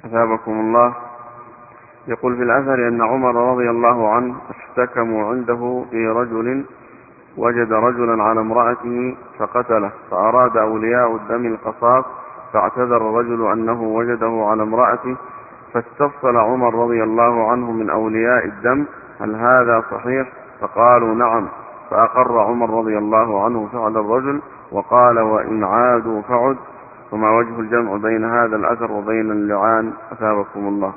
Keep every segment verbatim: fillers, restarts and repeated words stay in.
أثابكم الله. يقول في الأثر أن عمر رضي الله عنه اشتكموا عنده في رجل وجد رجلا على امرأته فقتله، فأراد أولياء الدم القصاص، فاعتذر الرجل أنه وجده على امرأته، فاستفصل عمر رضي الله عنه من أولياء الدم هل هذا صحيح؟ فقالوا نعم، فأقر عمر رضي الله عنه فعل الرجل وقال وإن عادوا فعد. وما وجه الجمع بين هذا الأثر وبين اللعان؟ أثابكم الله.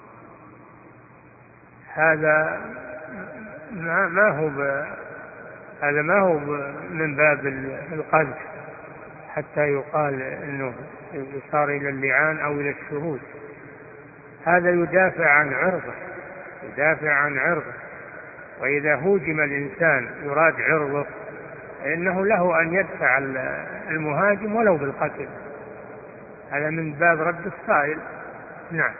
هذا ما هو ب... هذا ما هو ب... من باب القذف حتى يقال انه يصار الى اللعان او الى الشهود. هذا يدافع عن عرضه يدافع عن عرضه واذا هوجم الانسان يراد عرضه فانه له ان يدفع المهاجم ولو بالقتل. هذا من باب رد السائل. نعم.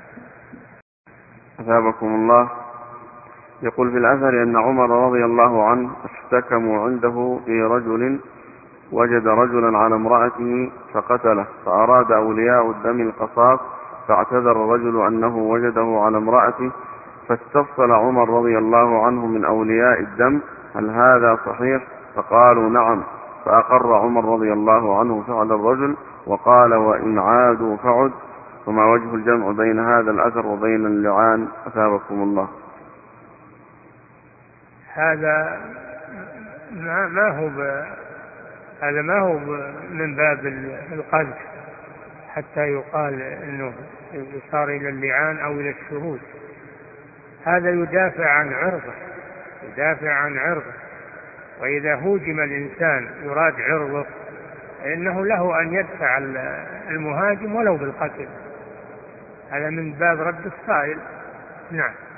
أثابكم الله. يقول في الأثر أن عمر رضي الله عنه اشتكموا عنده في رجل وجد رجلا على امرأته فقتله، فأراد أولياء الدم القصاص، فاعتذر الرجل أنه وجده على امرأته، فاستفصل عمر رضي الله عنه من أولياء الدم هل هذا صحيح؟ فقالوا نعم، فأقر عمر رضي الله عنه فعل الرجل وقال وإن عادوا فعد. وما وجه الجمع بين هذا الأثر وبين اللعان؟ أثابكم الله. هذا ما, ما هو ب... هذا ما هو ب... من باب القذف حتى يقال انه يصار الى اللعان او الى الشهود. هذا يدافع عن عرضه يدافع عن عرضه واذا هوجم الانسان يراد عرضه فانه له ان يدفع المهاجم ولو بالقتل. هذا من باب رد السائل. نعم.